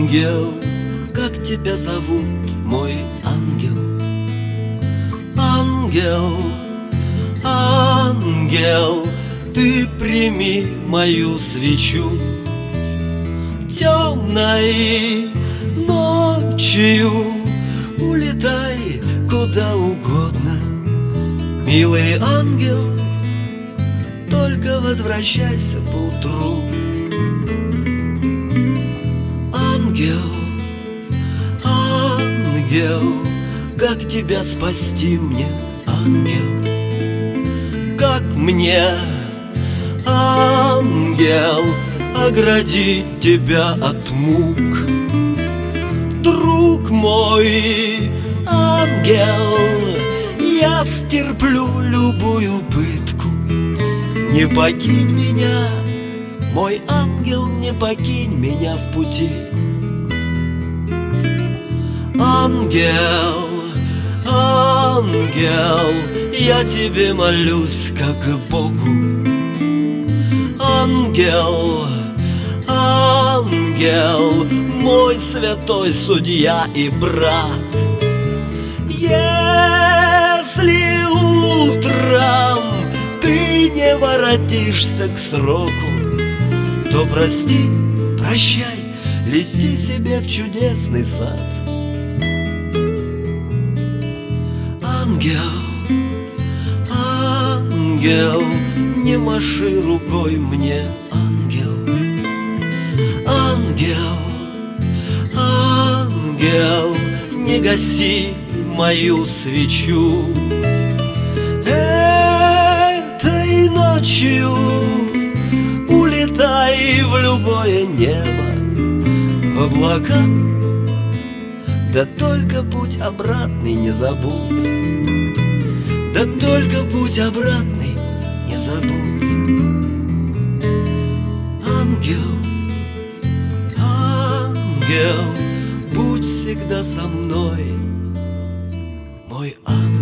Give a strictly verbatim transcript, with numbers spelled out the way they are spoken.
Ангел, как тебя зовут, мой ангел? Ангел, ангел, ты прими мою свечу. Темной ночью улетай куда угодно, милый ангел, только возвращайся поутру. Ангел, ангел, как тебя спасти мне, ангел? Как мне, ангел, оградить тебя от мук? Друг мой, ангел, я стерплю любую пытку. Не покинь меня, мой ангел, не покинь меня в пути. Ангел, ангел, я тебе молюсь как Богу. Ангел, ангел, мой святой судья и брат. Если утром ты не воротишься к сроку, то прости, прощай, лети себе в чудесный сад. Ангел, ангел, не маши рукой мне, ангел. Ангел, ангел, не гаси мою свечу. Этой ночью улетай в любое небо, в облака. Да только путь обратный не забудь, да только путь обратный не забудь. Ангел, ангел, будь всегда со мной, мой ангел.